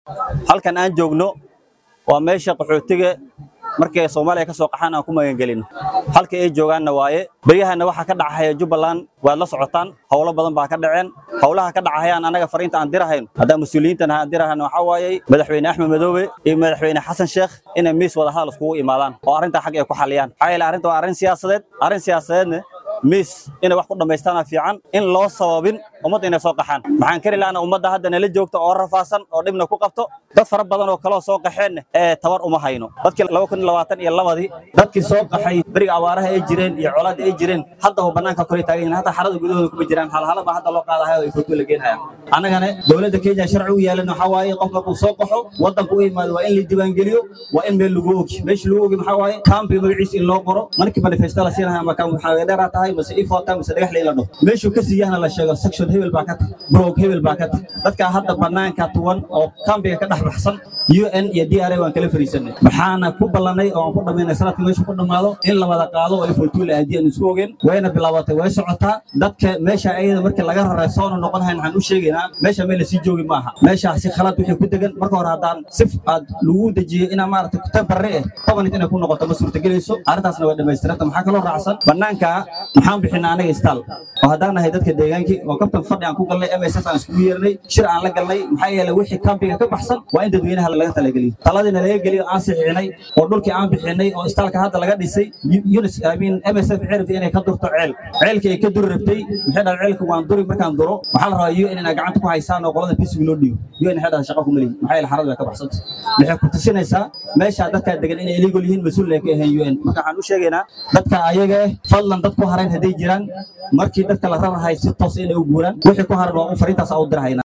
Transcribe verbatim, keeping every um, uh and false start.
halkan aan joogno waa meesha qaxootiga markay Soomaaliya ka soo qaxaan aan ku magan galin halka ay joogaanna waaye bariyahana waxa ka dhacaya Jubbaland waad la socotaan hawlo badan baa ka dhaceen hawlaha ka dhacayaan anaga fariinta aan dirahayn hada mas'uuliyiintan aan dirahayn waxa waaye madaxweyne Axmed Madoobe iyo madaxweyne Xasan Sheekh inay miis wada hadal isku imaadaan oo arinta xaq ay ku xaliyaan ayla arinta waa arin siyaasadeed arin siyaasadeedna miis inay wax ku dhameystaan fiican in loo sababin ummadda inay soo qaxaan maxaan kari laana ummadda hadda nala joogto oo rafaasan oo dhibna ku qabto dad fara badan oo kala soo qaxeen ee tabar uma hayno dadkii laba kun iyo labaatan iyo laba dadkii soo qaxay bariga awaaraha ay jireen iyo colaad ay jireen hadda oo banaanka kore taagan hadda xarada gudahooda kuma jiraan hal hal ba hadda loo qaadahay oo foto la geenaya anagana dawladda Kenya sharci u yeelan waxa waaye qof markuu soo qaxo wadanku u yimaado waa in la diiwaan geliyo waa in meel lagu ogi meesha lagu ogi waxa waaye camp magaciisa in loo qoro markii manifesto la siinahay ama kan waxa dheeraad tahay mas ifota mas dhagax leeyla dhoo meeshu ka siiyahna la sheego section hebel baa ka tahay bro hebel baa ka tahay dadka hadda banaanka tuwan oo campiga ka dhax baxsan U N iyo D R A waan kala fariisanay maxaana ku ballanay oo ku dhameynay sanadka meesha ku dhamaado in la wada qaado oo foto la aadiyan isku ogeen wayna bilaabatay way socotaa dadka meesha ayada markii laga raray soo noqon hayn waxaan u sheegaynaa meesha meel si joogi maaha meesha si khalad wixii ku degan marka hore hadaan sif aad lagu dajiyay ina maartay ku tabarre toban inay ku noqoto ma suurtagelayso arintaasna way dhameystiranta maxaa kala raacsan banaanka maxaan bixinaa anaga istaal oo hadaan nahay dadka deegaankii oo kabtan fadhi aan ku galnay M S F aan isku yeernay shir aan la galnay maxaa yeelay wixii campiga ka baxsan waa in dadweynaha laga talageliyo taladina laga geliyo aan saxiixinay oo dhulkii aan bixinay oo istaalka hadda laga dhisay Yunus aamin M S F cirif inay ka durto ceel ceelkii ay ka dur rabtay maxay dhal ceelku waan duri markaan duro waxa la rabaa U N inay gacanta ku haysaan oo qolada pisiga loo dhigo U N hada shaqo ku mali maxay yeelay xarada ka baxsan waxay ku tusinaysaa meesha dadka degan inay illegal yihiin mas'uul ay ka yihiin U N marka waxaan u sheegaynaa dadka ayaga fadlan dadku hareyn haday jiraan markii dadka la rarahay si toos inay u guuraan wixii ku haran waa u fariintaas u dirahayna